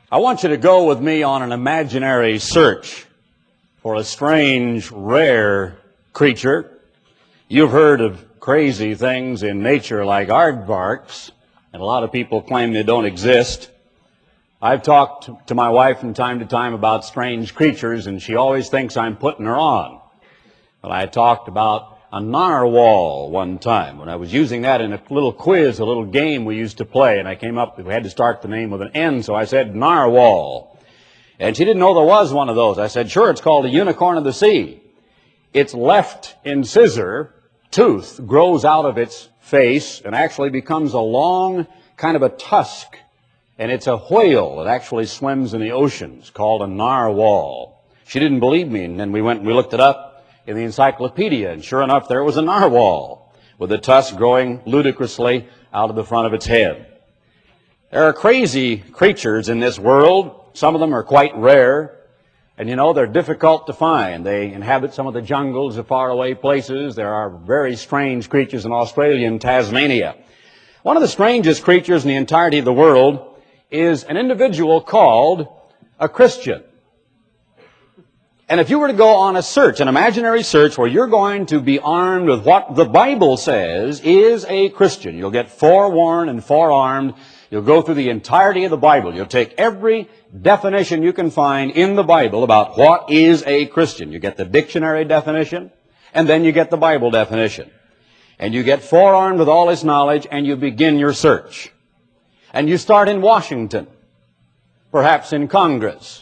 I want you to go with me on an imaginary search for a strange, rare creature. You've heard of crazy things in nature like aardvarks, and a lot of people claim they don't exist. I've talked to my wife from time to time about strange creatures, and she always thinks I'm putting her on. But I talked about a narwhal one time when I was using that in a little quiz, a little game we used to play, and I came up, we had to start the name with an N, so I said narwhal. And she didn't know there was one of those. I said, sure, it's called a unicorn of the sea. Its left incisor tooth grows out of its face and actually becomes a long kind of a tusk. And it's a whale that actually swims in the oceans called a narwhal. She didn't believe me, and then we went and we looked it up in the encyclopedia, and sure enough, there was a narwhal with a tusk growing ludicrously out of the front of its head. There are crazy creatures in this world. Some of them are quite rare, and you know, they're difficult to find. They inhabit some of the jungles of faraway places. There are very strange creatures in Australia and Tasmania. One of the strangest creatures in the entirety of the world is an individual called a Christian. And if you were to go on a search, an imaginary search, where you're going to be armed with what the Bible says is a Christian, you'll get forewarned and forearmed. You'll go through the entirety of the Bible. You'll take every definition you can find in the Bible about what is a Christian. You get the dictionary definition, and then you get the Bible definition. And you get forearmed with all this knowledge, and you begin your search. And you start in Washington, perhaps in Congress.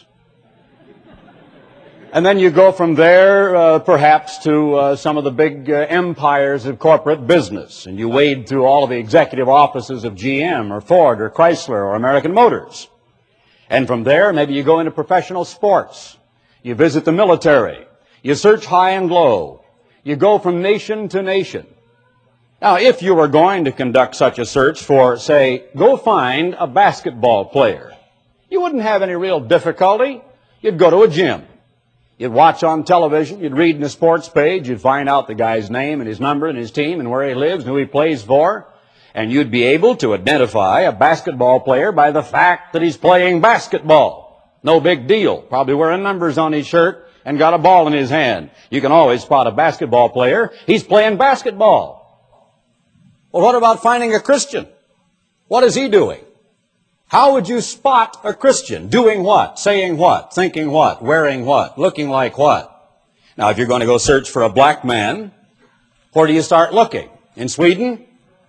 And then you go from there, perhaps, to some of the big empires of corporate business. And you wade through all of the executive offices of GM or Ford or Chrysler or American Motors. And from there, maybe you go into professional sports. You visit the military. You search high and low. You go from nation to nation. Now, if you were going to conduct such a search for, say, go find a basketball player, you wouldn't have any real difficulty. You'd go to a gym. You'd watch on television, you'd read in the sports page, you'd find out the guy's name and his number and his team and where he lives and who he plays for, and you'd be able to identify a basketball player by the fact that he's playing basketball. No big deal. Probably wearing numbers on his shirt and got a ball in his hand. You can always spot a basketball player. He's playing basketball. Well, what about finding a Christian? What is he doing? How would you spot a Christian? Doing what? Saying what? Thinking what? Wearing what? Looking like what? Now, if you're going to go search for a black man, where do you start looking? In Sweden?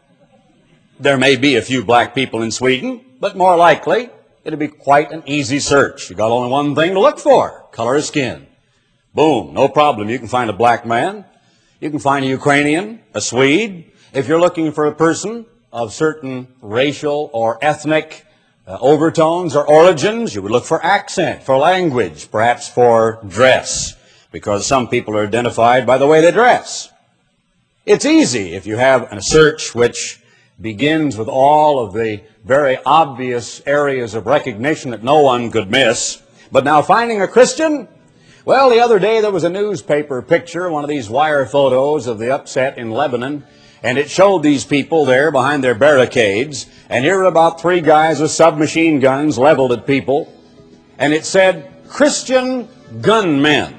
There may be a few black people in Sweden, but more likely, it'll be quite an easy search. You've got only one thing to look for: color of skin. Boom, no problem. You can find a black man. You can find a Ukrainian, a Swede. If you're looking for a person of certain racial or ethnic overtones or origins, you would look for accent, for language, perhaps for dress, because some people are identified by the way they dress. It's easy if you have a search which begins with all of the very obvious areas of recognition that no one could miss. But now finding a Christian, well, the other day there was a newspaper picture, one of these wire photos of the upset in Lebanon, and it showed these people there behind their barricades, and here were about 3 guys with submachine guns leveled at people, and it said, Christian gunmen.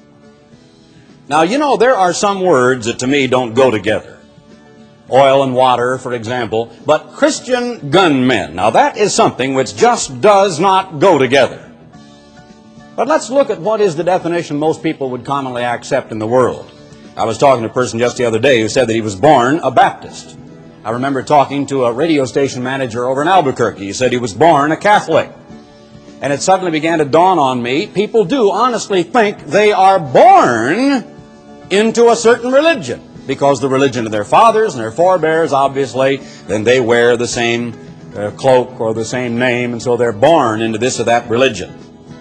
Now, you know, there are some words that to me don't go together. Oil and water, for example, but Christian gunmen. Now, that is something which just does not go together. But let's look at what is the definition most people would commonly accept in the world. I was talking to a person just the other day who said that he was born a Baptist. I remember talking to a radio station manager over in Albuquerque. He said he was born a Catholic. And it suddenly began to dawn on me, people do honestly think they are born into a certain religion, because the religion of their fathers and their forebears, obviously, then they wear the same cloak or the same name, and so they're born into this or that religion.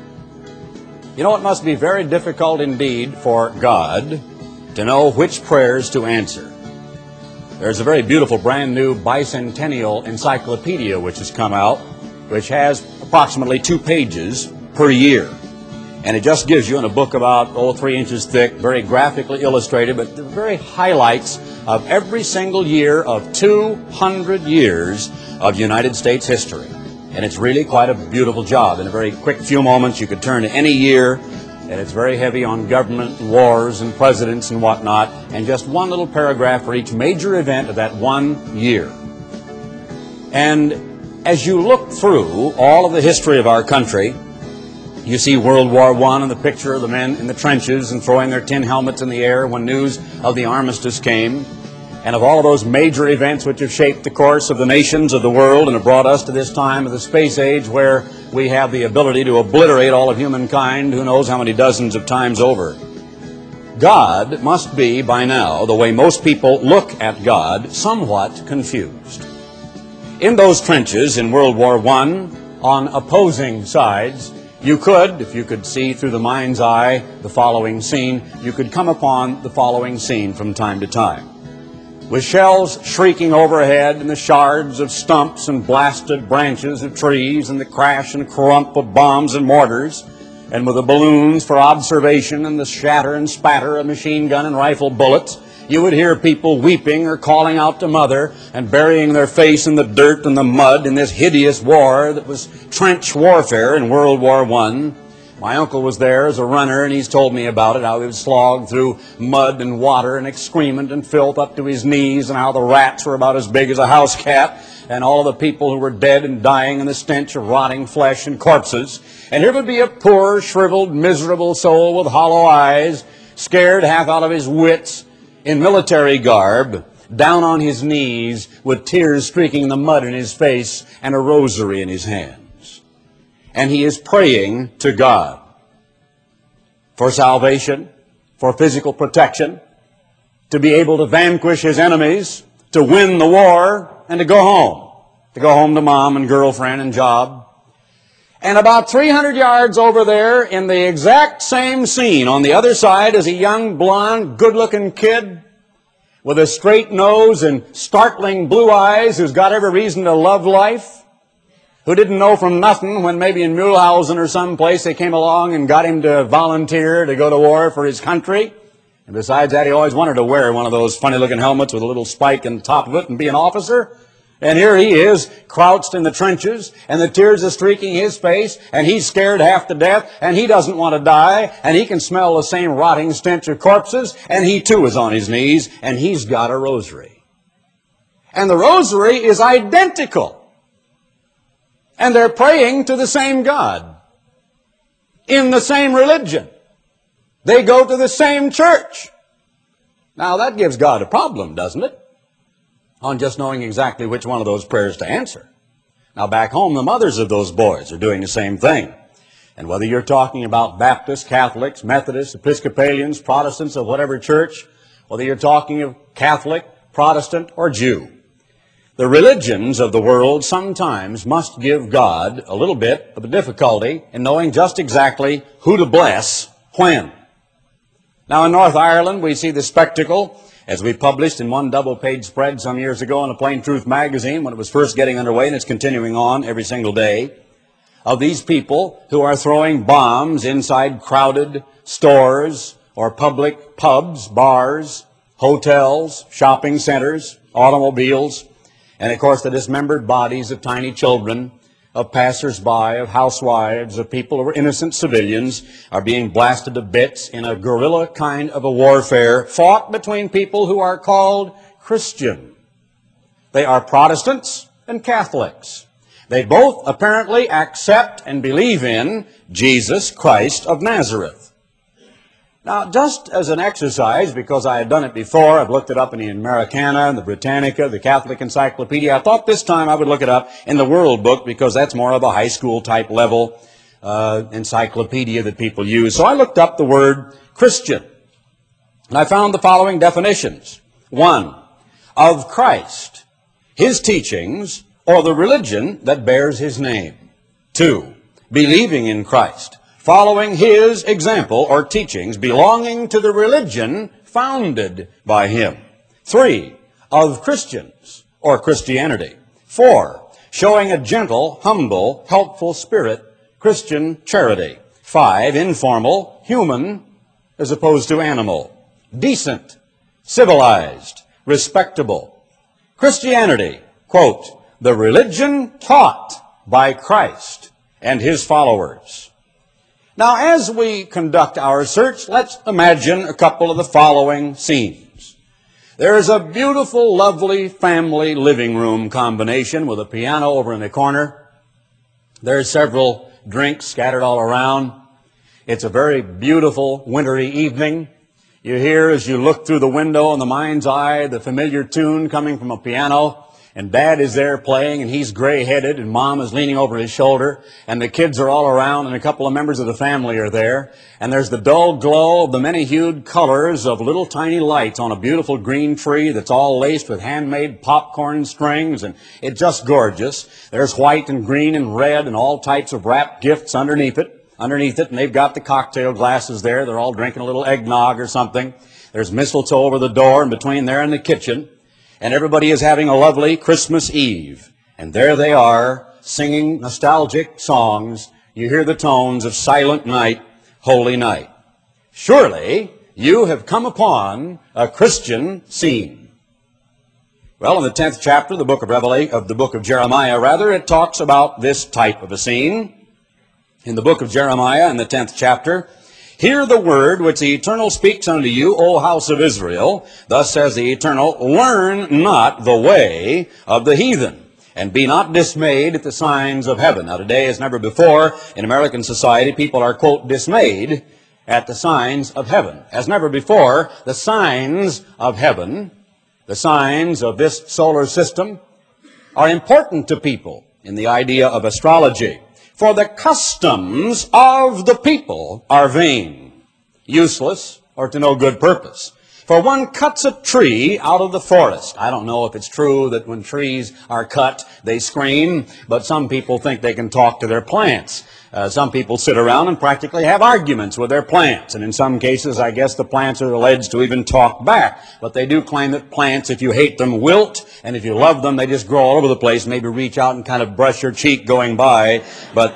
You know, it must be very difficult indeed for God to know which prayers to answer. There's a very beautiful brand new bicentennial encyclopedia which has come out, which has approximately 2 pages per year. And it just gives you, in a book about 3 inches thick, very graphically illustrated, but the very highlights of every single year of 200 years of United States history. And it's really quite a beautiful job. In a very quick few moments, you could turn to any year, and it's very heavy on government and wars and presidents and whatnot, and just one little paragraph for each major event of that 1 year. And as you look through all of the history of our country, you see World War I and the picture of the men in the trenches and throwing their tin helmets in the air when news of the armistice came, and of all of those major events which have shaped the course of the nations of the world and have brought us to this time of the space age where we have the ability to obliterate all of humankind, who knows how many dozens of times over. God must be, by now, the way most people look at God, somewhat confused. In those trenches in World War I, on opposing sides, you could, if you could see through the mind's eye the following scene, you could come upon the following scene from time to time. With shells shrieking overhead and the shards of stumps and blasted branches of trees and the crash and crump of bombs and mortars, and with the balloons for observation and the shatter and spatter of machine gun and rifle bullets, you would hear people weeping or calling out to mother and burying their face in the dirt and the mud in this hideous war that was trench warfare in World War I. My uncle was there as a runner, and he's told me about it, how he was slogged through mud and water and excrement and filth up to his knees, and how the rats were about as big as a house cat, and all the people who were dead and dying in the stench of rotting flesh and corpses. And here would be a poor, shriveled, miserable soul with hollow eyes, scared half out of his wits, in military garb, down on his knees, with tears streaking the mud in his face and a rosary in his hand. And he is praying to God for salvation, for physical protection, to be able to vanquish his enemies, to win the war, and to go home to mom and girlfriend and job. And about 300 yards over there, in the exact same scene, on the other side, is a young, blonde, good-looking kid with a straight nose and startling blue eyes who's got every reason to love life, who didn't know from nothing when maybe in Mulhausen or someplace they came along and got him to volunteer to go to war for his country. And besides that, he always wanted to wear one of those funny-looking helmets with a little spike in the top of it and be an officer. And here he is, crouched in the trenches, and the tears are streaking his face, and he's scared half to death, and he doesn't want to die, and he can smell the same rotting stench of corpses, and he too is on his knees, and he's got a rosary. And the rosary is identical. And they're praying to the same God, in the same religion. They go to the same church. Now that gives God a problem, doesn't it? On just knowing exactly which one of those prayers to answer. Now back home, the mothers of those boys are doing the same thing. And whether you're talking about Baptists, Catholics, Methodists, Episcopalians, Protestants of whatever church, whether you're talking of Catholic, Protestant, or Jew, the religions of the world sometimes must give God a little bit of a difficulty in knowing just exactly who to bless when. Now in North Ireland, we see the spectacle, as we published in one double-page spread some years ago in a Plain Truth magazine when it was first getting underway, and it's continuing on every single day, of these people who are throwing bombs inside crowded stores or public pubs, bars, hotels, shopping centers, automobiles, and of course the dismembered bodies of tiny children, of passers-by, of housewives, of people who are innocent civilians are being blasted to bits in a guerrilla kind of a warfare fought between people who are called Christian. They are Protestants and Catholics. They both apparently accept and believe in Jesus Christ of Nazareth. Now, just as an exercise, because I had done it before, I've looked it up in the Americana, the Britannica, the Catholic Encyclopedia. I thought this time I would look it up in the World Book because that's more of a high school type level encyclopedia that people use. So I looked up the word Christian, and I found the following definitions. 1, of Christ, his teachings, or the religion that bears his name. 2, believing in Christ, following his example or teachings, belonging to the religion founded by him. 3, of Christians or Christianity. 4, showing a gentle, humble, helpful spirit, Christian charity. 5, informal, human, as opposed to animal. Decent, civilized, respectable. Christianity, quote, the religion taught by Christ and His followers. Now, as we conduct our search, let's imagine a couple of the following scenes. There is a beautiful, lovely family living room combination with a piano over in the corner. There's several drinks scattered all around. It's a very beautiful wintry evening. You hear, as you look through the window in the mind's eye, the familiar tune coming from a piano, and Dad is there playing, and he's gray-headed, and Mom is leaning over his shoulder, and the kids are all around, and a couple of members of the family are there, and there's the dull glow of the many-hued colors of little tiny lights on a beautiful green tree that's all laced with handmade popcorn strings, and it's just gorgeous. There's white and green and red and all types of wrapped gifts underneath it, and they've got the cocktail glasses there. They're all drinking a little eggnog or something. There's mistletoe over the door and between there and the kitchen. And everybody is having a lovely Christmas Eve. And there they are, singing nostalgic songs. You hear the tones of Silent Night, Holy Night. Surely you have come upon a Christian scene. Well, in the 10th chapter of the book of Jeremiah, it talks about this type of a scene. In the book of Jeremiah, in the 10th chapter, hear the word which the Eternal speaks unto you, O house of Israel. Thus says the Eternal, learn not the way of the heathen, and be not dismayed at the signs of heaven. Now today, as never before, in American society, people are, quote, dismayed at the signs of heaven. As never before, the signs of heaven, the signs of this solar system, are important to people in the idea of astrology. For the customs of the people are vain, useless, or to no good purpose. For one cuts a tree out of the forest. I don't know if it's true that when trees are cut, they scream, but some people think they can talk to their plants. Some people sit around and practically have arguments with their plants. And in some cases, I guess the plants are alleged to even talk back. But they do claim that plants, if you hate them, wilt. And if you love them, they just grow all over the place. Maybe reach out and kind of brush your cheek going by. But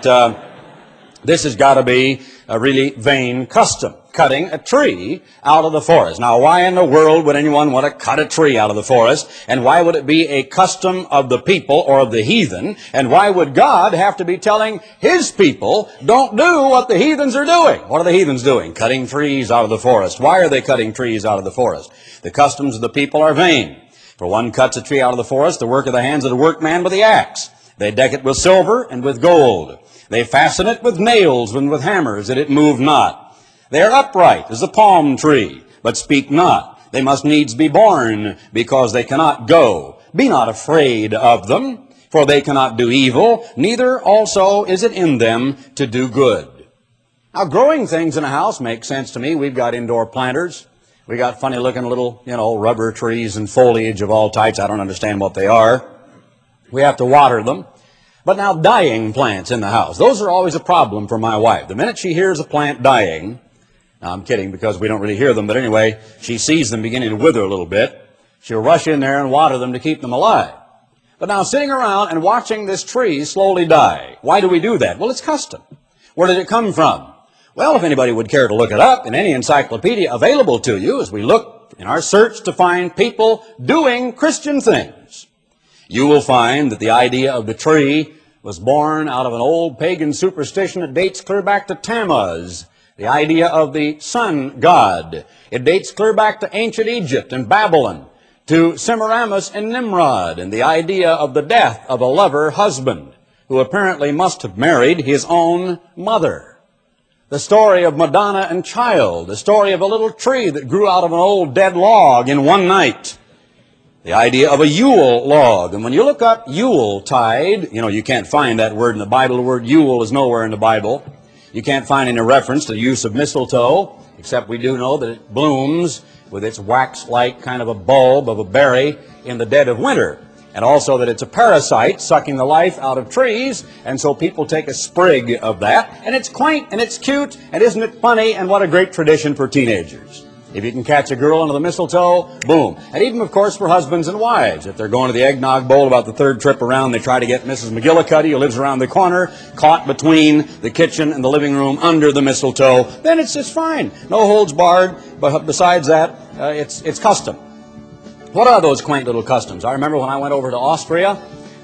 this has got to be a really vain custom, cutting a tree out of the forest. Now, why in the world would anyone want to cut a tree out of the forest? And why would it be a custom of the people or of the heathen? And why would God have to be telling His people, don't do what the heathens are doing? What are the heathens doing? Cutting trees out of the forest. Why are they cutting trees out of the forest? The customs of the people are vain. For one cuts a tree out of the forest, the work of the hands of the workman with the axe. They deck it with silver and with gold. They fasten it with nails and with hammers, that it move not. They are upright as a palm tree, but speak not. They must needs be born, because they cannot go. Be not afraid of them, for they cannot do evil, neither also is it in them to do good. Now, growing things in a house makes sense to me. We've got indoor planters. We got funny-looking little, rubber trees and foliage of all types. I don't understand what they are. We have to water them. But now dying plants in the house, those are always a problem for my wife. The minute she hears a plant dying, now I'm kidding because we don't really hear them, but anyway, she sees them beginning to wither a little bit, she'll rush in there and water them to keep them alive. But now sitting around and watching this tree slowly die, why do we do that? Well, it's custom. Where did it come from? Well, if anybody would care to look it up in any encyclopedia available to you as we look in our search to find people doing Christian things, you will find that the idea of the tree was born out of an old pagan superstition that dates clear back to Tammuz, the idea of the sun god. It dates clear back to ancient Egypt and Babylon, to Semiramis and Nimrod, and the idea of the death of a lover husband who apparently must have married his own mother. The story of Madonna and child, the story of a little tree that grew out of an old dead log in one night. The idea of a Yule log. And when you look up Yuletide, you can't find that word in the Bible. The word Yule is nowhere in the Bible. You can't find any reference to the use of mistletoe, except we do know that it blooms with its wax-like kind of a bulb of a berry in the dead of winter. And also that it's a parasite sucking the life out of trees, and so people take a sprig of that. And it's quaint, and it's cute, and isn't it funny, and what a great tradition for teenagers. If you can catch a girl under the mistletoe, boom. And even, of course, for husbands and wives. If they're going to the eggnog bowl about the third trip around, they try to get Mrs. McGillicuddy, who lives around the corner, caught between the kitchen and the living room under the mistletoe. Then it's just fine. No holds barred. But besides that, it's custom. What are those quaint little customs? I remember when I went over to Austria,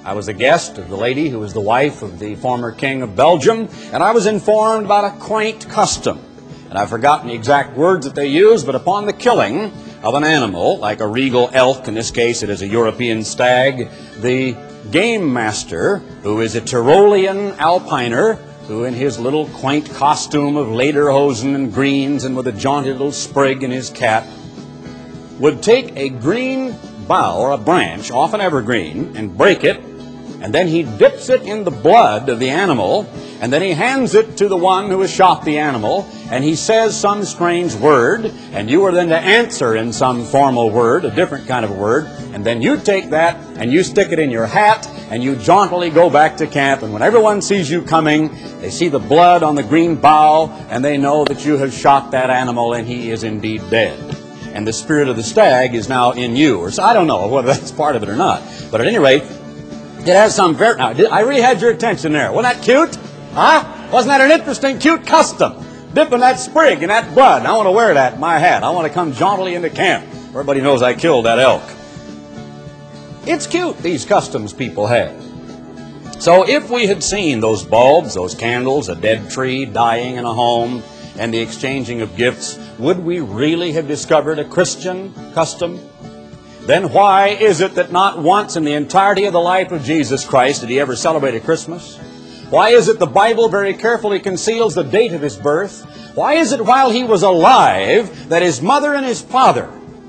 I was a guest of the lady who was the wife of the former king of Belgium, and I was informed about a quaint custom. And I've forgotten the exact words that they used, but upon the killing of an animal, like a regal elk, in this case it is a European stag, the game master, who is a Tyrolean alpiner, who in his little quaint costume of lederhosen and greens and with a jaunty little sprig in his cap, would take a green bough or a branch off an evergreen and break it, and then he dips it in the blood of the animal, and then he hands it to the one who has shot the animal, and he says some strange word, and you are then to answer in some formal word, a different kind of word, and then you take that and you stick it in your hat, and you jauntily go back to camp, and when everyone sees you coming, they see the blood on the green bough, and they know that you have shot that animal and he is indeed dead. And the spirit of the stag is now in you. Or so I don't know whether that's part of it or not. But at any rate, it has some very... Now, I really had your attention there. Wasn't that cute? Huh? Wasn't that an interesting, cute custom? Dipping that sprig in that blood. I want to wear that in my hat. I want to come jauntily into camp. Everybody knows I killed that elk. It's cute, these customs people have. So if we had seen those bulbs, those candles, a dead tree dying in a home, and the exchanging of gifts, would we really have discovered a Christian custom? Then why is it that not once in the entirety of the life of Jesus Christ did he ever celebrate a Christmas? Why is it the Bible very carefully conceals the date of his birth? Why is it while he was alive that his mother and his father,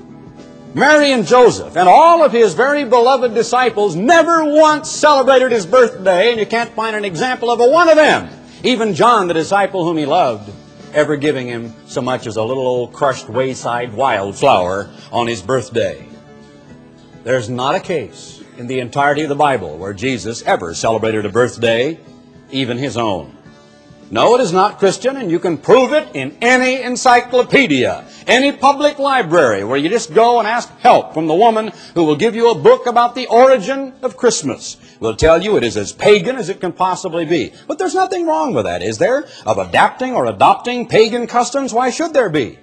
Mary and Joseph, and all of his very beloved disciples never once celebrated his birthday, and you can't find an example of a one of them, even John, the disciple whom he loved, ever giving him so much as a little old crushed wayside wildflower on his birthday? There's not a case in the entirety of the Bible where Jesus ever celebrated a birthday, even his own. No, it is not Christian, and you can prove it in any encyclopedia, any public library where you just go and ask help from the woman who will give you a book about the origin of Christmas. Will tell you it is as pagan as it can possibly be. But there's nothing wrong with that, is there? Of adapting or adopting pagan customs? Why should there be?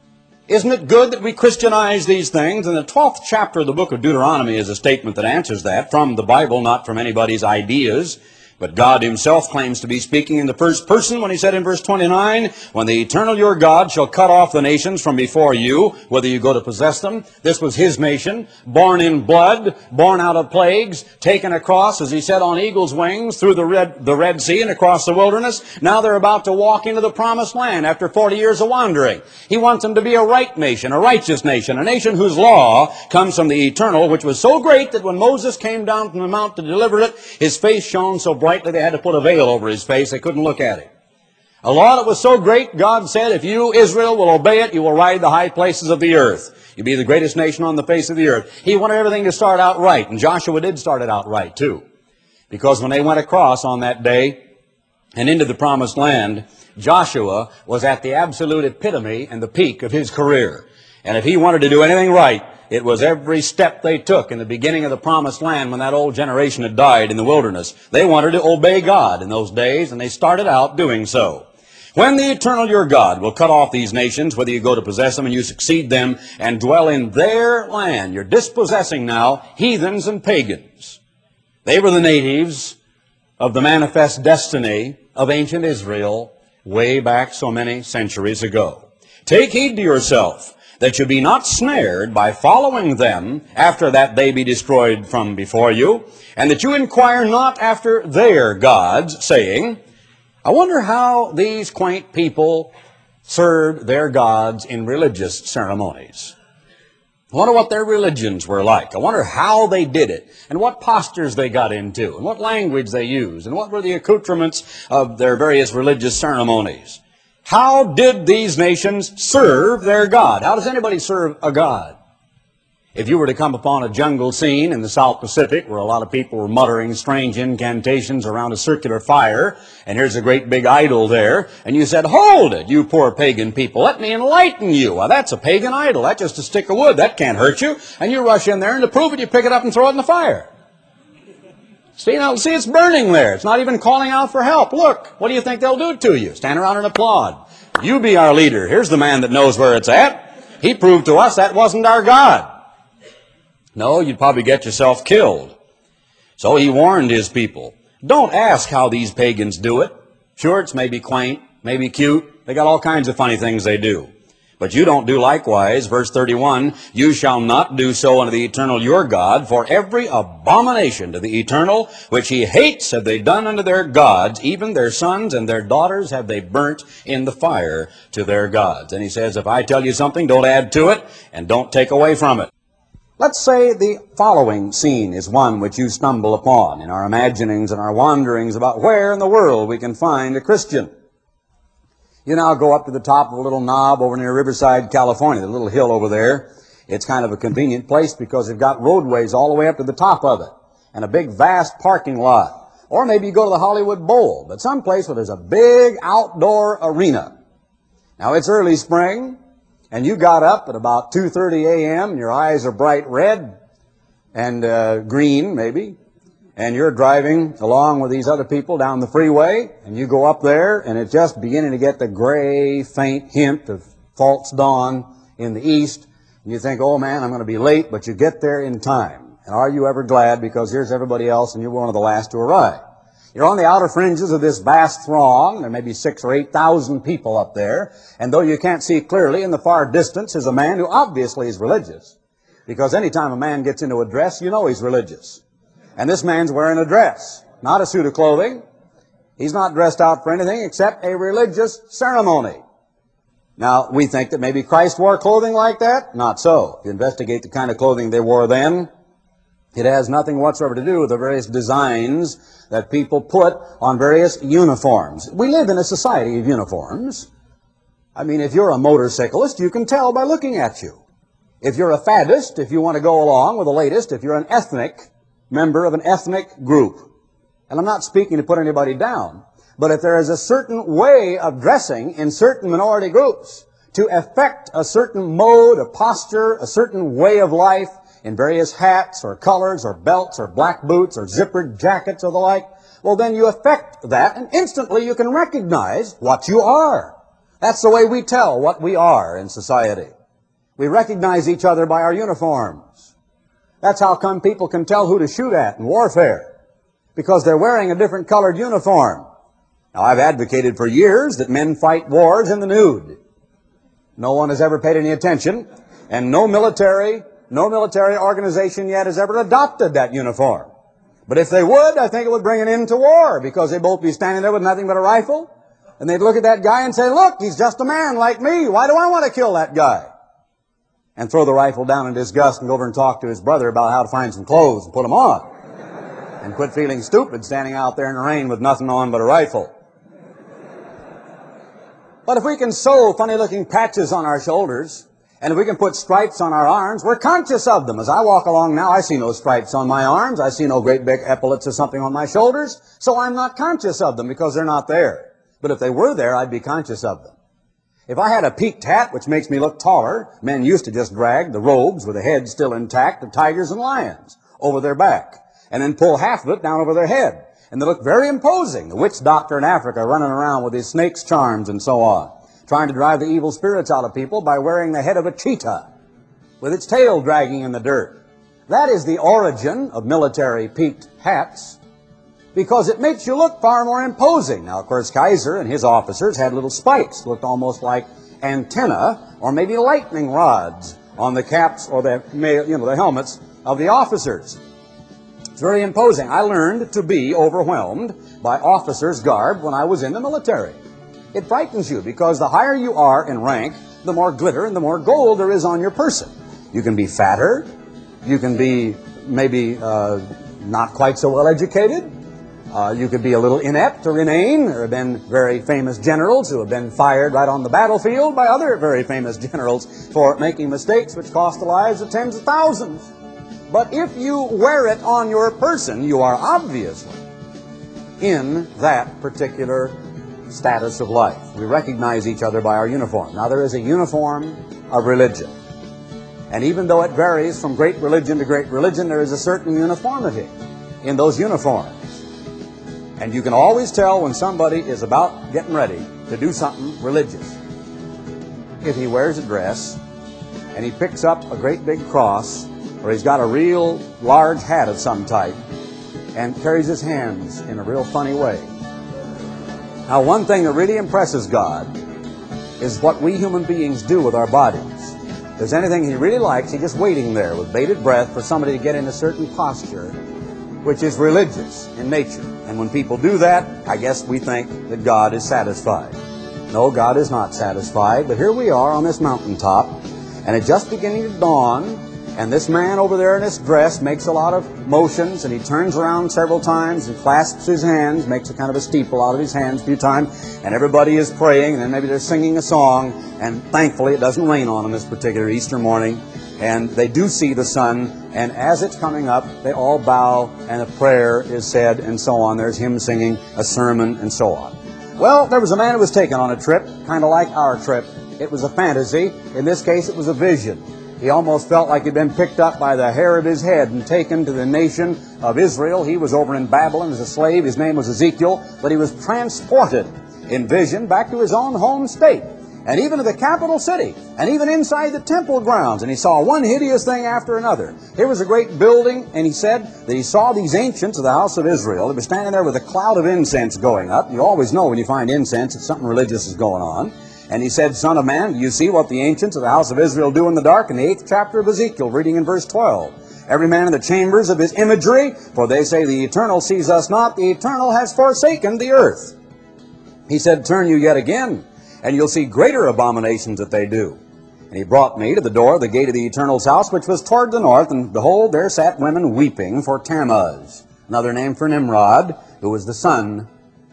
Isn't it good that we Christianize these things? And the 12th chapter of the book of Deuteronomy is a statement that answers that from the Bible, not from anybody's ideas. But God himself claims to be speaking in the first person when he said in verse 29, "When the eternal your God shall cut off the nations from before you, whether you go to possess them." This was his nation, born in blood, born out of plagues, taken across, as he said, on eagle's wings through the Red Sea and across the wilderness. Now they're about to walk into the promised land after 40 years of wandering. He wants them to be a right nation, a righteous nation, a nation whose law comes from the eternal, which was so great that when Moses came down from the mount to deliver it, his face shone so brightly they had to put a veil over his face. They couldn't look at him. A law that was so great, God said, if you, Israel, will obey it, you will ride the high places of the earth. You'll be the greatest nation on the face of the earth. He wanted everything to start out right, and Joshua did start it out right, too. Because when they went across on that day and into the promised land, Joshua was at the absolute epitome and the peak of his career. And if he wanted to do anything right, it was every step they took in the beginning of the promised land when that old generation had died in the wilderness. They wanted to obey God in those days, and they started out doing so. When the eternal your God will cut off these nations, whether you go to possess them and you succeed them and dwell in their land, you're dispossessing now heathens and pagans. They were the natives of the manifest destiny of ancient Israel way back so many centuries ago. Take heed to yourself, that you be not snared by following them after that they be destroyed from before you, and that you inquire not after their gods, saying, I wonder how these quaint people served their gods in religious ceremonies. I wonder what their religions were like. I wonder how they did it, and what postures they got into, and what language they used, and what were the accoutrements of their various religious ceremonies. How did these nations serve their God? How does anybody serve a God? If you were to come upon a jungle scene in the South Pacific where a lot of people were muttering strange incantations around a circular fire, and here's a great big idol there, and you said, hold it, you poor pagan people, let me enlighten you. Well, that's a pagan idol. That's just a stick of wood. That can't hurt you. And you rush in there, and to prove it, you pick it up and throw it in the fire. See, it's burning there. It's not even calling out for help. Look, what do you think they'll do to you? Stand around and applaud. You be our leader. Here's the man that knows where it's at. He proved to us that wasn't our God. No, you'd probably get yourself killed. So he warned his people, don't ask how these pagans do it. Sure, it's maybe quaint, maybe cute. They got all kinds of funny things they do. But you don't do likewise. Verse 31, you shall not do so unto the eternal your God, for every abomination to the eternal, which he hates, have they done unto their gods, even their sons and their daughters have they burnt in the fire to their gods. And he says, if I tell you something, don't add to it, and don't take away from it. Let's say the following scene is one which you stumble upon in our imaginings and our wanderings about where in the world we can find a Christian. You now go up to the top of a little knob over near Riverside, California, the little hill over there. It's kind of a convenient place because they've got roadways all the way up to the top of it and a big, vast parking lot. Or maybe you go to the Hollywood Bowl, but someplace where there's a big outdoor arena. Now, it's early spring, and you got up at about 2:30 a.m., and your eyes are bright red and green, maybe. And you're driving along with these other people down the freeway, and you go up there, and it's just beginning to get the gray, faint hint of false dawn in the east. And you think, oh man, I'm going to be late, but you get there in time. And are you ever glad? Because here's everybody else, and you're one of the last to arrive. You're on the outer fringes of this vast throng. There may be 6,000 or 8,000 people up there. And though you can't see clearly, in the far distance is a man who obviously is religious. Because any time a man gets into a dress, you know he's religious. And this man's wearing a dress, not a suit of clothing. He's not dressed out for anything except a religious ceremony. Now, we think that maybe Christ wore clothing like that. Not so. If you investigate the kind of clothing they wore then, it has nothing whatsoever to do with the various designs that people put on various uniforms. We live in a society of uniforms. I mean, if you're a motorcyclist, you can tell by looking at you. If you're a faddist, if you want to go along with the latest, if you're an ethnic member of an ethnic group, and I'm not speaking to put anybody down, but if there is a certain way of dressing in certain minority groups to affect a certain mode, a posture, a certain way of life in various hats or colors or belts or black boots or zippered jackets or the like, well then you affect that and instantly you can recognize what you are. That's the way we tell what we are in society. We recognize each other by our uniforms. That's how come people can tell who to shoot at in warfare, because they're wearing a different colored uniform. Now, I've advocated for years that men fight wars in the nude. No one has ever paid any attention, and no military organization yet has ever adopted that uniform. But if they would, I think it would bring an end to war, because they'd both be standing there with nothing but a rifle, and they'd look at that guy and say, look, he's just a man like me. Why do I want to kill that guy? And throw the rifle down in disgust and go over and talk to his brother about how to find some clothes and put them on. And quit feeling stupid standing out there in the rain with nothing on but a rifle. But if we can sew funny-looking patches on our shoulders, and if we can put stripes on our arms, we're conscious of them. As I walk along now, I see no stripes on my arms. I see no great big epaulets or something on my shoulders. So I'm not conscious of them because they're not there. But if they were there, I'd be conscious of them. If I had a peaked hat, which makes me look taller, men used to just drag the robes with the heads still intact of tigers and lions over their back, and then pull half of it down over their head. And they look very imposing. The witch doctor in Africa running around with his snake's charms and so on, trying to drive the evil spirits out of people by wearing the head of a cheetah with its tail dragging in the dirt. That is the origin of military peaked hats, because it makes you look far more imposing. Now, of course, Kaiser and his officers had little spikes, looked almost like antenna or maybe lightning rods on the caps or the helmets of the officers. It's very imposing. I learned to be overwhelmed by officers' garb when I was in the military. It frightens you because the higher you are in rank, the more glitter and the more gold there is on your person. You can be fatter. You can be maybe not quite so well educated. You could be a little inept or inane. There have been very famous generals who have been fired right on the battlefield by other very famous generals for making mistakes which cost the lives of tens of thousands. But if you wear it on your person, you are obviously in that particular status of life. We recognize each other by our uniform. Now, there is a uniform of religion. And even though it varies from great religion to great religion, there is a certain uniformity in those uniforms. And you can always tell when somebody is about getting ready to do something religious. If he wears a dress and he picks up a great big cross, or he's got a real large hat of some type, and carries his hands in a real funny way. Now, one thing that really impresses God is what we human beings do with our bodies. If there's anything He really likes, He's just waiting there with bated breath for somebody to get in a certain posture, which is religious in nature. And when people do that, I guess we think that God is satisfied. No, God is not satisfied. But here we are on this mountaintop, and it's just beginning to dawn, and this man over there in this dress makes a lot of motions, and he turns around several times and clasps his hands, makes a kind of a steeple out of his hands a few times, and everybody is praying, and then maybe they're singing a song, and thankfully it doesn't rain on them this particular Easter morning, and they do see the sun, and as it's coming up, they all bow, and a prayer is said, and so on. There's hymn singing, a sermon, and so on. Well, there was a man who was taken on a trip, kind of like our trip. It was a fantasy. In this case, it was a vision. He almost felt like he'd been picked up by the hair of his head and taken to the nation of Israel. He was over in Babylon as a slave. His name was Ezekiel, but he was transported in vision back to his own home state, and even to the capital city, and even inside the temple grounds. And he saw one hideous thing after another. Here was a great building, and he said that he saw these ancients of the house of Israel. They were standing there with a cloud of incense going up. You always know when you find incense that something religious is going on. And he said, Son of man, do you see what the ancients of the house of Israel do in the dark? In the 8th chapter of Ezekiel, reading in verse 12. Every man in the chambers of his imagery, for they say the Eternal sees us not, the Eternal has forsaken the earth. He said, Turn you yet again, and you'll see greater abominations that they do. And he brought me to the door of the gate of the Eternal's house, which was toward the north, and behold, there sat women weeping for Tammuz, another name for Nimrod, who was the sun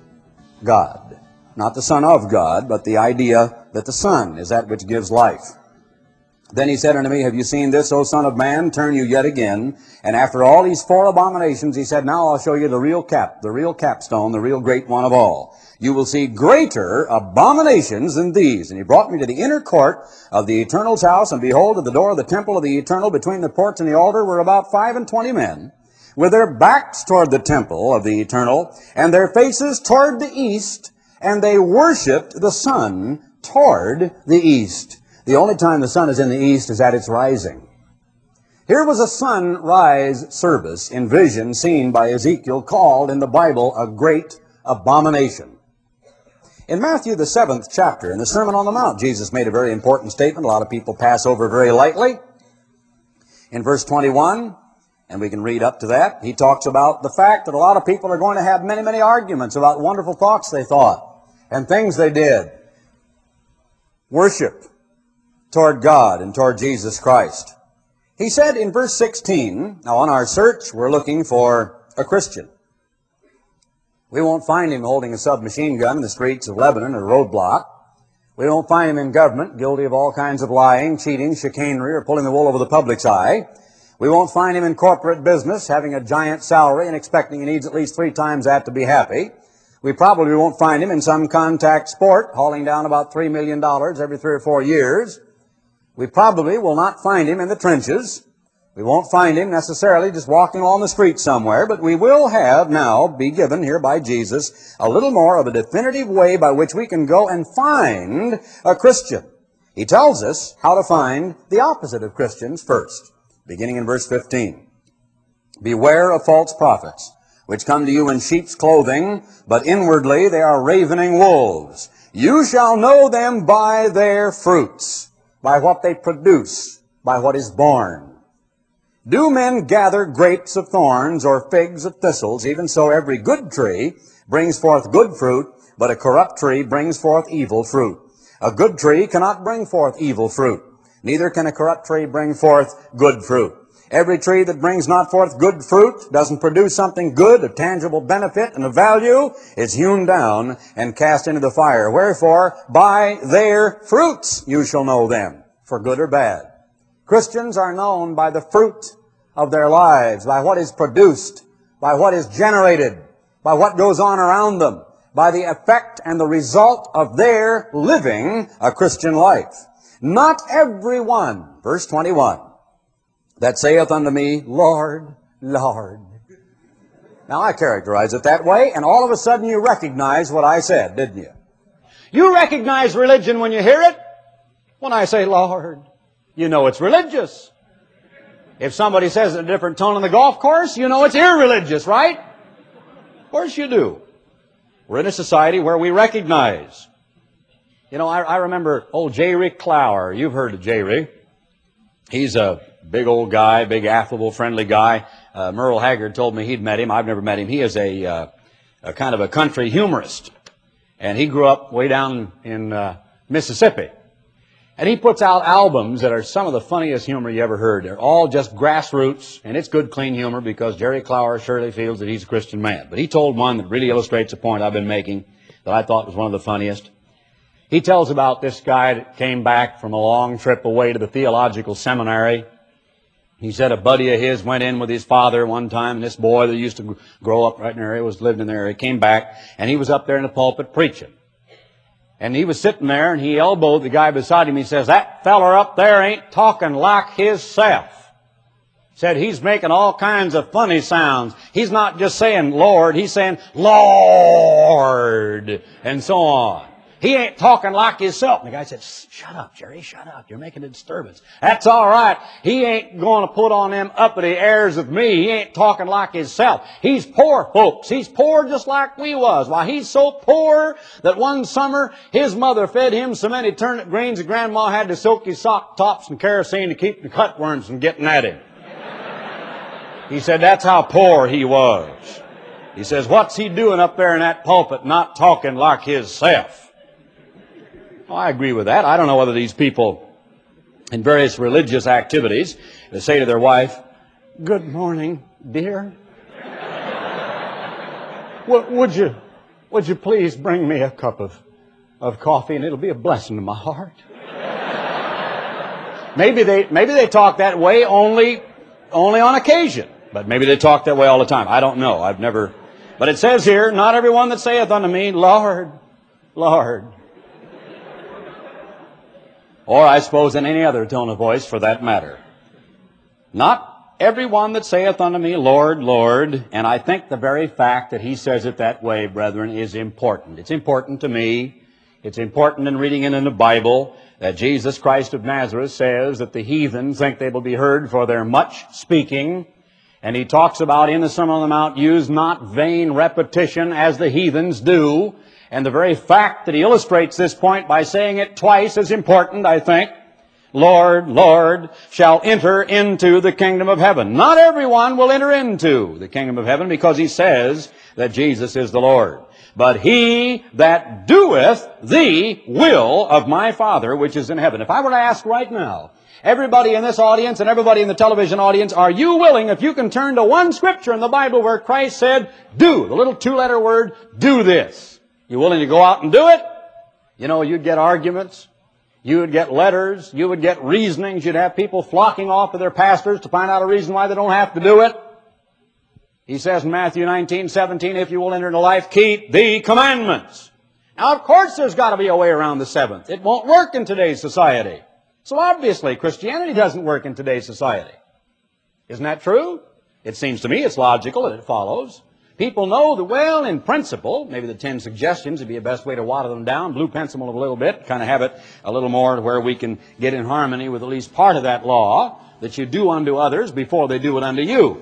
god. Not the Son of God, but the idea that the sun is that which gives life. Then he said unto me, Have you seen this, O Son of man? Turn you yet again. And after all these 4 abominations, he said, Now I'll show you the real capstone, the real great one of all. You will see greater abominations than these. And he brought me to the inner court of the Eternal's house, and behold, at the door of the temple of the Eternal, between the porch and the altar, were about 25 men, with their backs toward the temple of the Eternal, and their faces toward the east, and they worshipped the sun toward the east. The only time the sun is in the east is at its rising. Here was a sunrise service in vision seen by Ezekiel, called in the Bible a great abomination. In Matthew the 7th chapter, in the Sermon on the Mount, Jesus made a very important statement. A lot of people pass over very lightly. In verse 21, and we can read up to that, he talks about the fact that a lot of people are going to have many, many arguments about wonderful thoughts they thought and things they did. Worship toward God and toward Jesus Christ. He said in verse 16, now on our search, we're looking for a Christian. We won't find him holding a submachine gun in the streets of Lebanon or a roadblock. We won't find him in government, guilty of all kinds of lying, cheating, chicanery, or pulling the wool over the public's eye. We won't find him in corporate business, having a giant salary and expecting he needs at least 3 times that to be happy. We probably won't find him in some contact sport, hauling down about $3 million every 3 or 4 years. We probably will not find him in the trenches. We won't find him necessarily just walking along the street somewhere, but we will have now be given here by Jesus a little more of a definitive way by which we can go and find a Christian. He tells us how to find the opposite of Christians first, beginning in verse 15. Beware of false prophets, which come to you in sheep's clothing, but inwardly they are ravening wolves. You shall know them by their fruits, by what they produce, by what is born. Do men gather grapes of thorns or figs of thistles? Even so every good tree brings forth good fruit, but a corrupt tree brings forth evil fruit. A good tree cannot bring forth evil fruit, neither can a corrupt tree bring forth good fruit. Every tree that brings not forth good fruit, doesn't produce something good, of tangible benefit and of value, is hewn down and cast into the fire. Wherefore, by their fruits you shall know them, for good or bad. Christians are known by the fruit of their lives, by what is produced, by what is generated, by what goes on around them, by the effect and the result of their living a Christian life. Not everyone, verse 21, that saith unto me, Lord, Lord. Now I characterize it that way, and all of a sudden you recognize what I said, didn't you? You recognize religion when you hear it. When I say Lord, you know it's religious. If somebody says it in a different tone on the golf course, you know it's irreligious, right? course you do. We're in a society where we recognize. You know, I remember old J. Rick Clower. You've heard of J. Rick. He's a big old guy, big affable, friendly guy. Merle Haggard told me he'd met him. I've never met him. He is a kind of a country humorist. And he grew up way down in Mississippi. And he puts out albums that are some of the funniest humor you ever heard. They're all just grassroots, and it's good, clean humor because Jerry Clower surely feels that he's a Christian man. But he told one that really illustrates a point I've been making that I thought was one of the funniest. He tells about this guy that came back from a long trip away to the theological seminary. He said a buddy of his went in with his father one time, and this boy that used to grow up right in the area lived in the area, came back, and he was up there in the pulpit preaching. And he was sitting there, and he elbowed the guy beside him. He says, "That feller up there ain't talking like hisself." Said he's making all kinds of funny sounds. He's not just saying Lord, he's saying Lord, and so on. He ain't talking like himself. And the guy said, "Shut up, Jerry, shut up. You're making a disturbance." "That's all right. He ain't going to put on them uppity airs of me. He ain't talking like himself. He's poor, folks. He's poor just like we was. Why, he's so poor that one summer his mother fed him so many turnip greens that Grandma had to soak his sock tops in kerosene to keep the cutworms from getting at him." He said that's how poor he was. He says, what's he doing up there in that pulpit not talking like himself? Well, I agree with that. I don't know whether these people in various religious activities, they say to their wife, "Good morning, dear. Would you please bring me a cup of coffee, and it'll be a blessing to my heart." Maybe they talk that way only on occasion, but maybe they talk that way all the time. I don't know. I've never. But it says here, "Not everyone that saith unto me, Lord, Lord." Or I suppose in any other tone of voice for that matter. "Not everyone that saith unto me, Lord, Lord." And I think the very fact that he says it that way, brethren, is important. It's important to me. It's important in reading it in the Bible that Jesus Christ of Nazareth says that the heathen think they will be heard for their much speaking. And he talks about in the Sermon on the Mount, use not vain repetition as the heathens do. And the very fact that he illustrates this point by saying it twice is important, I think. "Lord, Lord, shall enter into the kingdom of heaven." Not everyone will enter into the kingdom of heaven because he says that Jesus is the Lord. "But he that doeth the will of my Father which is in heaven." If I were to ask right now, everybody in this audience and everybody in the television audience, are you willing, if you can turn to one scripture in the Bible where Christ said, "Do," the little two-letter word, "do this"? You willing to go out and do it? You know, you'd get arguments. You would get letters. You would get reasonings. You'd have people flocking off to their pastors to find out a reason why they don't have to do it. He says in Matthew 19:17, "If you will enter into life, keep the commandments." Now, of course, there's got to be a way around the seventh. It won't work in today's society. So obviously, Christianity doesn't work in today's society. Isn't that true? It seems to me it's logical that it follows. People know that, well, in principle, maybe the 10 suggestions would be the best way to water them down, blue pencil them a little bit, kind of have it a little more where we can get in harmony with at least part of that law, that you do unto others before they do it unto you.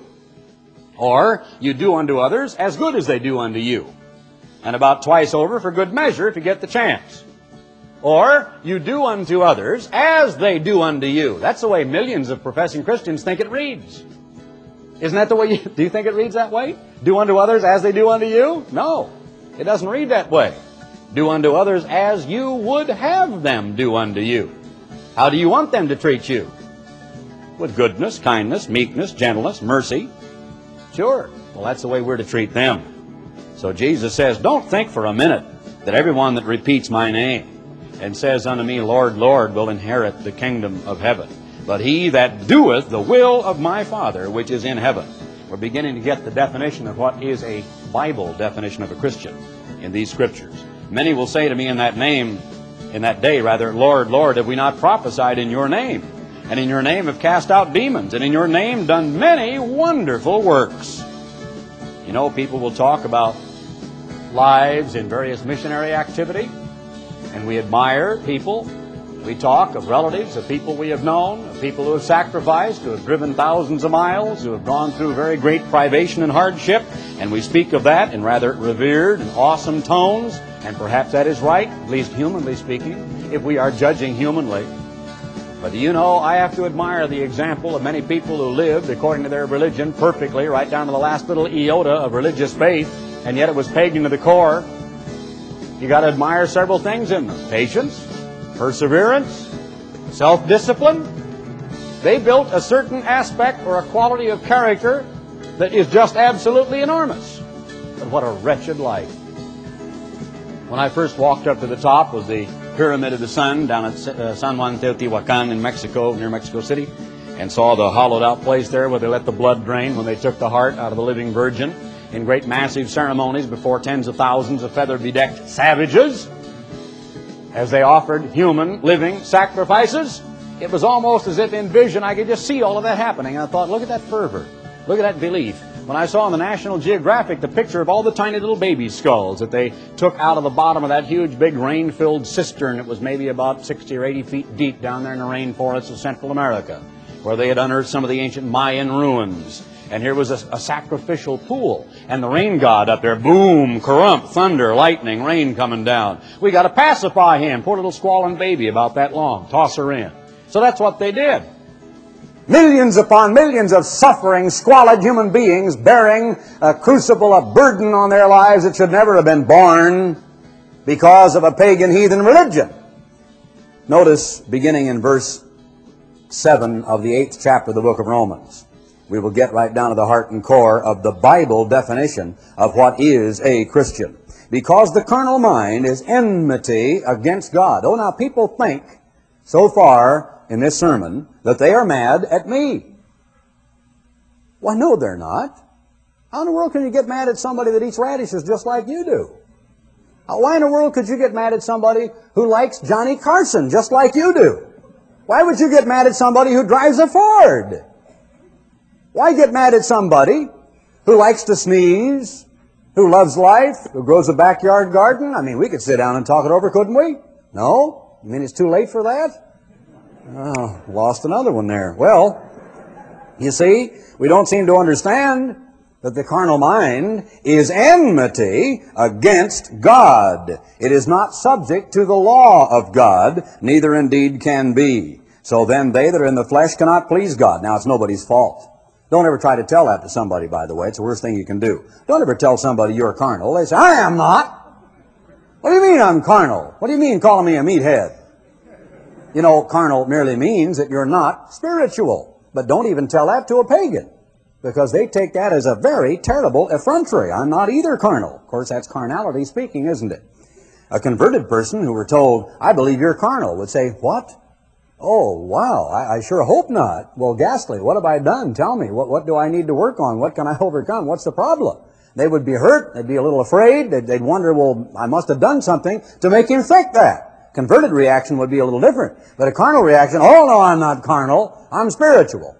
Or you do unto others as good as they do unto you. And about twice over for good measure if you get the chance. Or you do unto others as they do unto you. That's the way millions of professing Christians think it reads. Isn't that the way do you think it reads that way? Do unto others as they do unto you? No, it doesn't read that way. Do unto others as you would have them do unto you. How do you want them to treat you? With goodness, kindness, meekness, gentleness, mercy. Sure. Well, that's the way we're to treat them. So Jesus says, don't think for a minute that everyone that repeats my name and says unto me, Lord, Lord, will inherit the kingdom of heaven. But he that doeth the will of my Father which is in heaven. We're beginning to get the definition of what is a Bible definition of a Christian in these scriptures. Many will say to me in that day, Lord, Lord, have we not prophesied in your name? And in your name have cast out demons, and in your name done many wonderful works. You know, people will talk about lives in various missionary activity, and we admire people We talk of relatives, of people we have known, of people who have sacrificed, who have driven thousands of miles, who have gone through very great privation and hardship, and we speak of that in rather revered and awesome tones, and perhaps that is right, at least humanly speaking, if we are judging humanly. But do you know, I have to admire the example of many people who lived according to their religion perfectly, right down to the last little iota of religious faith, and yet it was pagan to the core. You got to admire several things in them: patience, perseverance, self-discipline. They built a certain aspect or a quality of character that is just absolutely enormous. But what a wretched life. When I first walked up to the top was the Pyramid of the Sun down at San Juan Teotihuacan in Mexico, near Mexico City, and saw the hollowed out place there where they let the blood drain when they took the heart out of the living virgin in great massive ceremonies before tens of thousands of feather-bedecked savages as they offered human living sacrifices. It was almost as if in vision I could just see all of that happening. And I thought, look at that fervor. Look at that belief. When I saw in the National Geographic the picture of all the tiny little baby skulls that they took out of the bottom of that huge big rain-filled cistern that was maybe about 60 or 80 feet deep down there in the rainforests of Central America, where they had unearthed some of the ancient Mayan ruins. And here was a sacrificial pool. And the rain god up there, boom, kerump, thunder, lightning, rain coming down. We got to pacify him. Poor little squalling baby about that long. Toss her in. So that's what they did. Millions upon millions of suffering, squalid human beings bearing a crucible, a burden on their lives that should never have been borne because of a pagan heathen religion. Notice, beginning in verse 7 of the 8th chapter of the book of Romans, we will get right down to the heart and core of the Bible definition of what is a Christian. Because the carnal mind is enmity against God. Oh, now people think so far in this sermon that they are mad at me. Why, no, they're not. How in the world can you get mad at somebody that eats radishes just like you do? Why in the world could you get mad at somebody who likes Johnny Carson just like you do? Why would you get mad at somebody who drives a Ford? Why get mad at somebody who likes to sneeze, who loves life, who grows a backyard garden? I mean, we could sit down and talk it over, couldn't we? No? You mean it's too late for that? Oh, lost another one there. Well, you see, we don't seem to understand that the carnal mind is enmity against God. It is not subject to the law of God, neither indeed can be. So then they that are in the flesh cannot please God. Now, it's nobody's fault. Don't ever try to tell that to somebody, by the way. It's the worst thing you can do. Don't ever tell somebody you're carnal. They say, I am not. What do you mean I'm carnal? What do you mean calling me a meathead? You know, carnal merely means that you're not spiritual. But don't even tell that to a pagan, because they take that as a very terrible effrontery. I'm not either carnal. Of course, that's carnality speaking, isn't it? A converted person who were told, I believe you're carnal, would say, what? Oh, wow, I sure hope not. Well, ghastly, what have I done? Tell me, what do I need to work on? What can I overcome? What's the problem? They would be hurt. They'd be a little afraid. They'd wonder, well, I must have done something to make him think that. Converted reaction would be a little different. But a carnal reaction, oh, no, I'm not carnal. I'm spiritual.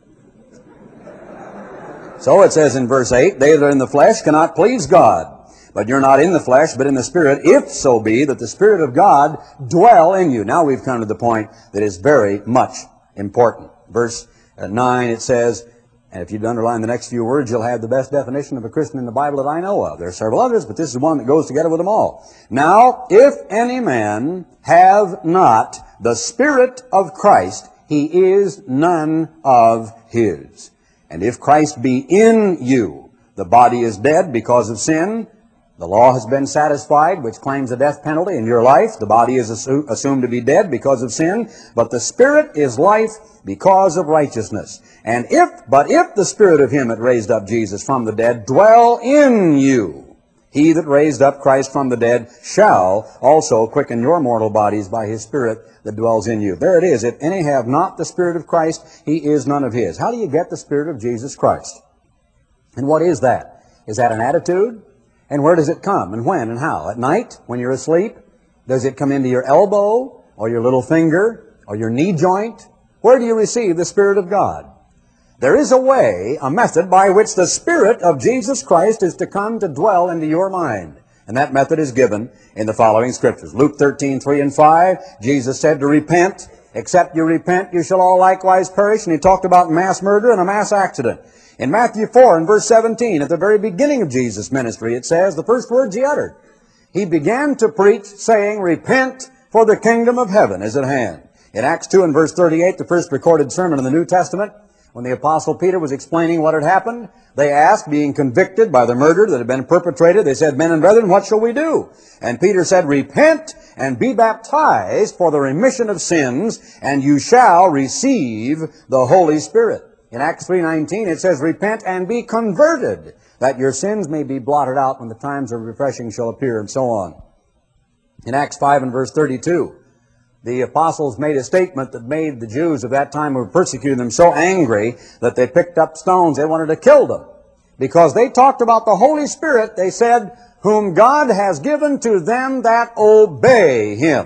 So it says in verse 8, they that are in the flesh cannot please God. But you're not in the flesh, but in the Spirit, if so be that the Spirit of God dwell in you. Now we've come to the point that is very much important. Verse 9, it says, and if you'd underline the next few words, you'll have the best definition of a Christian in the Bible that I know of. There are several others, but this is one that goes together with them all. Now, if any man have not the Spirit of Christ, he is none of his. And if Christ be in you, the body is dead because of sin. The law has been satisfied, which claims a death penalty in your life. The body is assumed to be dead because of sin, but the Spirit is life because of righteousness. And if the Spirit of him that raised up Jesus from the dead dwell in you, he that raised up Christ from the dead shall also quicken your mortal bodies by his Spirit that dwells in you. There it is. If any have not the Spirit of Christ, he is none of his. How do you get the Spirit of Jesus Christ? And what is that? Is that an attitude? And where does it come, and when, and how? At night, when you're asleep? Does it come into your elbow, or your little finger, or your knee joint? Where do you receive the Spirit of God? There is a way, a method by which the Spirit of Jesus Christ is to come to dwell into your mind. And that method is given in the following scriptures. Luke 13:3 and 5, Jesus said to repent. Except you repent, you shall all likewise perish. And he talked about mass murder and a mass accident. In Matthew 4 and verse 17, at the very beginning of Jesus' ministry, it says, the first words he uttered, he began to preach, saying, repent, for the kingdom of heaven is at hand. In Acts 2 and verse 38, the first recorded sermon in the New Testament, when the Apostle Peter was explaining what had happened, they asked, being convicted by the murder that had been perpetrated, they said, men and brethren, what shall we do? And Peter said, repent and be baptized for the remission of sins, and you shall receive the Holy Spirit. In Acts 3:19, it says, repent and be converted, that your sins may be blotted out when the times of refreshing shall appear, and so on. In Acts 5 and verse 32, the apostles made a statement that made the Jews of that time who were persecuting them so angry that they picked up stones. They wanted to kill them. Because they talked about the Holy Spirit, they said, whom God has given to them that obey Him.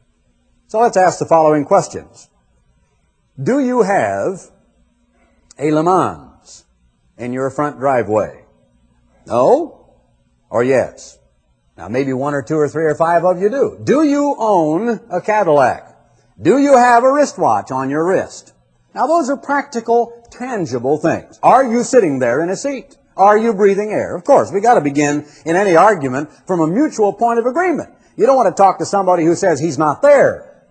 So let's ask the following questions. Do you have a Le Mans in your front driveway? No? Or yes? Now, maybe one or two or three or five of you do. Do you own a Cadillac? Do you have a wristwatch on your wrist? Now, those are practical, tangible things. Are you sitting there in a seat? Are you breathing air? Of course, we got to begin in any argument from a mutual point of agreement. You don't want to talk to somebody who says he's not there.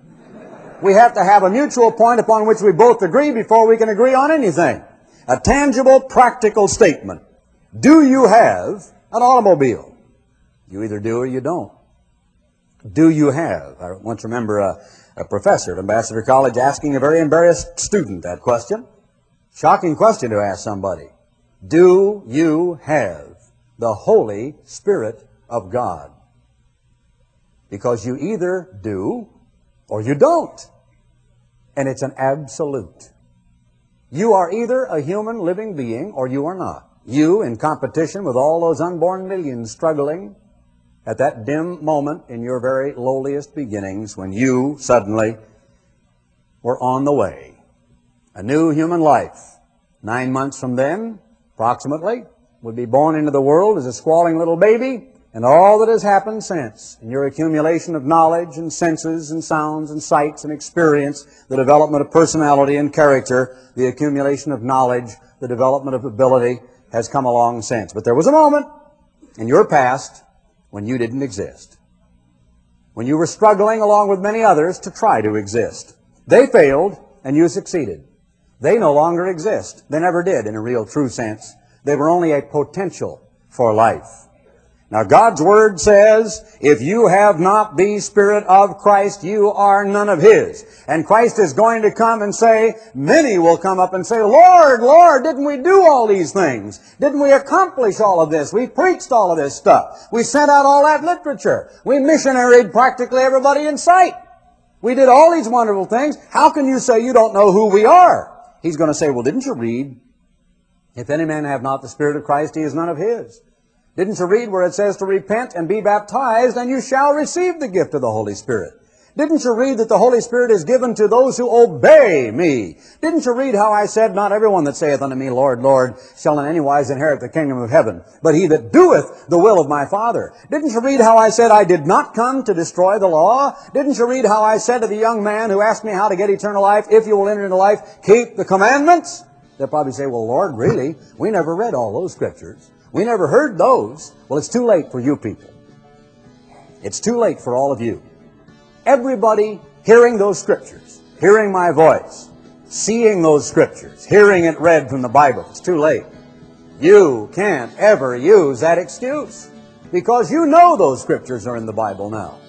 We have to have a mutual point upon which we both agree before we can agree on anything. A tangible, practical statement. Do you have an automobile? You either do or you don't. Do you have? I once remember a professor at Ambassador College asking a very embarrassed student that question. Shocking question to ask somebody. Do you have the Holy Spirit of God? Because you either do or you don't. And it's an absolute. You are either a human living being or you are not. You in competition with all those unborn millions struggling at that dim moment in your very lowliest beginnings when you suddenly were on the way. A new human life. 9 months from then, approximately, would be born into the world as a squalling little baby, and all that has happened since, in your accumulation of knowledge and senses and sounds and sights and experience, the development of personality and character, the accumulation of knowledge, the development of ability has come along since. But there was a moment in your past when you didn't exist. When you were struggling along with many others to try to exist. They failed and you succeeded. They no longer exist. They never did in a real true sense. They were only a potential for life. Now God's Word says, if you have not the Spirit of Christ, you are none of His. And Christ is going to come and say, many will come up and say, Lord, Lord, didn't we do all these things? Didn't we accomplish all of this? We preached all of this stuff. We sent out all that literature. We missionaried practically everybody in sight. We did all these wonderful things. How can you say you don't know who we are? He's going to say, well, didn't you read? If any man have not the Spirit of Christ, he is none of His. Didn't you read where it says to repent and be baptized, and you shall receive the gift of the Holy Spirit? Didn't you read that the Holy Spirit is given to those who obey me? Didn't you read how I said, not everyone that saith unto me, Lord, Lord, shall in any wise inherit the kingdom of heaven, but he that doeth the will of my Father? Didn't you read how I said I did not come to destroy the law? Didn't you read how I said to the young man who asked me how to get eternal life, if you will enter into life, keep the commandments? They'll probably say, well, Lord, really? We never read all those scriptures. We never heard those. Well, it's too late for you people. It's too late for all of you. Everybody hearing those scriptures, hearing my voice, seeing those scriptures, hearing it read from the Bible, it's too late. You can't ever use that excuse because you know those scriptures are in the Bible now.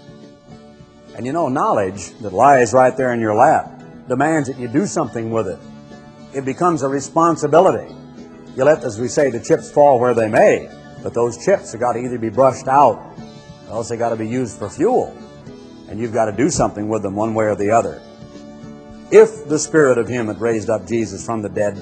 And you know, knowledge that lies right there in your lap demands that you do something with it. It becomes a responsibility. You let, as we say, the chips fall where they may, but those chips have got to either be brushed out or else they got to be used for fuel. And you've got to do something with them one way or the other. If the Spirit of Him that raised up Jesus from the dead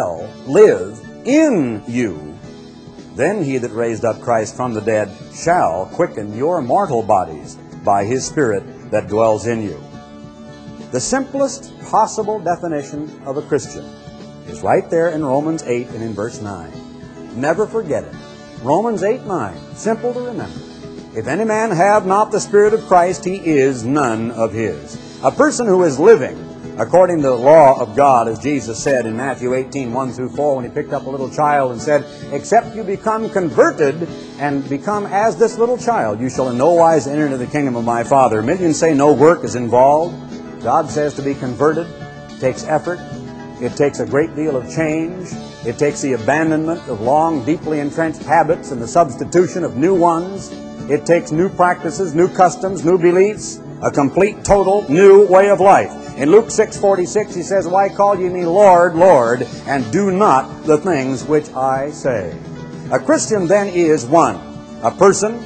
live in you, then He that raised up Christ from the dead shall quicken your mortal bodies by His Spirit that dwells in you. The simplest possible definition of a Christian is right there in Romans 8 and in verse 9. Never forget it. Romans 8:9, simple to remember. If any man have not the Spirit of Christ, he is none of his. A person who is living according to the law of God, as Jesus said in Matthew 18:1-4, when he picked up a little child and said, except you become converted and become as this little child, you shall in no wise enter into the kingdom of my Father. Millions say no work is involved. God says to be converted takes effort. It takes a great deal of change. It takes the abandonment of long, deeply entrenched habits and the substitution of new ones. It takes new practices, new customs, new beliefs, a complete, total, new way of life. In Luke 6:46, he says, why call ye me Lord, Lord, and do not the things which I say? A Christian then is one, a person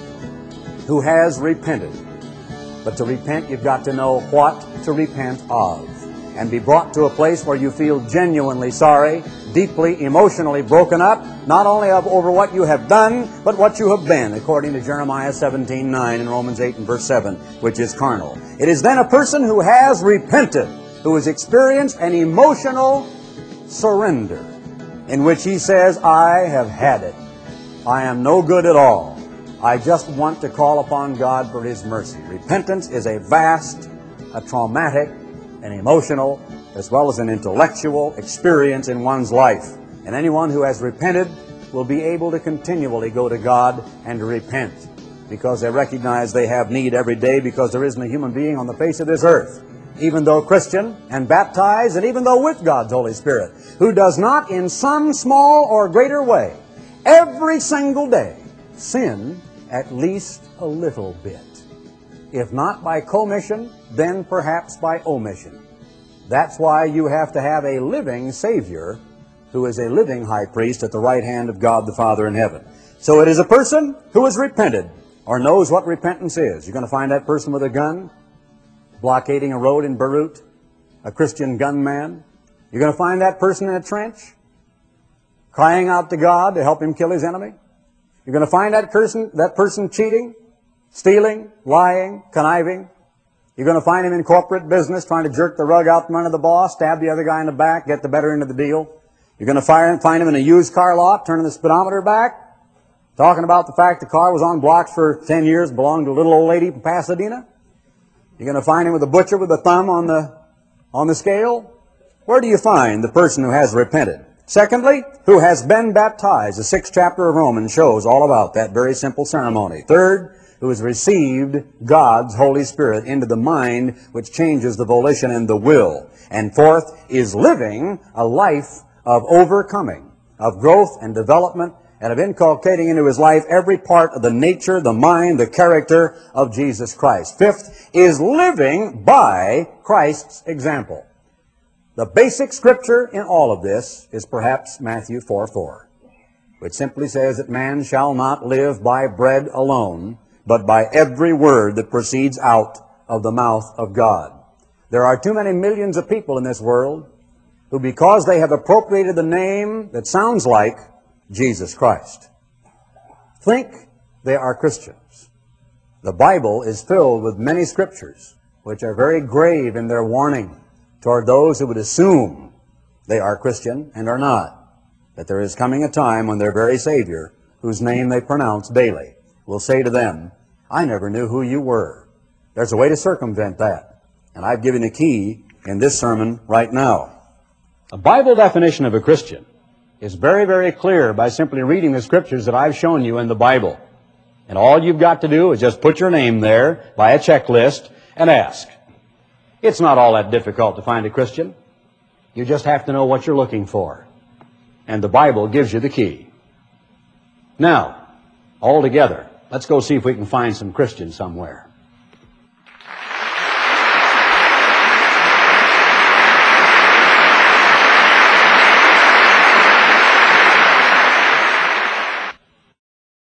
who has repented. But to repent, you've got to know what to repent of, and be brought to a place where you feel genuinely sorry, deeply, emotionally broken up, not only over what you have done, but what you have been, according to Jeremiah 17:9 and Romans 8:7, which is carnal. It is then a person who has repented, who has experienced an emotional surrender, in which he says, I have had it. I am no good at all. I just want to call upon God for His mercy. Repentance is a vast, a traumatic, an emotional, as well as an intellectual experience in one's life. And anyone who has repented will be able to continually go to God and to repent, because they recognize they have need every day, because there isn't a human being on the face of this earth, even though Christian and baptized, and even though with God's Holy Spirit, who does not in some small or greater way, every single day, sin at least a little bit. If not by commission, then perhaps by omission. That's why you have to have a living Savior who is a living high priest at the right hand of God the Father in heaven. So it is a person who has repented or knows what repentance is. You're going to find that person with a gun blockading a road in Beirut, a Christian gunman. You're going to find that person in a trench crying out to God to help him kill his enemy. You're going to find that person cheating, stealing, lying, conniving. You're going to find him in corporate business trying to jerk the rug out from under the boss, stab the other guy in the back, get the better end of the deal. You're going to find him in a used car lot, turning the speedometer back, talking about the fact the car was on blocks for 10 years, belonged to a little old lady from Pasadena. You're going to find him with a butcher with a thumb on the scale. Where do you find the person who has repented? Secondly, who has been baptized. The 6th chapter of Romans shows all about that very simple ceremony. Third, who has received God's Holy Spirit into the mind, which changes the volition and the will. And fourth, is living a life of overcoming, of growth and development, and of inculcating into his life every part of the nature, the mind, the character of Jesus Christ. Fifth, is living by Christ's example. The basic scripture in all of this is perhaps Matthew 4:4, which simply says that man shall not live by bread alone, but by every word that proceeds out of the mouth of God. There are too many millions of people in this world who, because they have appropriated the name that sounds like Jesus Christ, think they are Christians. The Bible is filled with many scriptures which are very grave in their warning toward those who would assume they are Christian and are not, that there is coming a time when their very Savior, whose name they pronounce daily, will say to them, I never knew who you were. There's a way to circumvent that, and I've given a key in this sermon right now. A Bible definition of a Christian is very, very clear by simply reading the scriptures that I've shown you in the Bible. And all you've got to do is just put your name there by a checklist and ask. It's not all that difficult to find a Christian. You just have to know what you're looking for. And the Bible gives you the key. Now, all together, let's go see if we can find some Christians somewhere.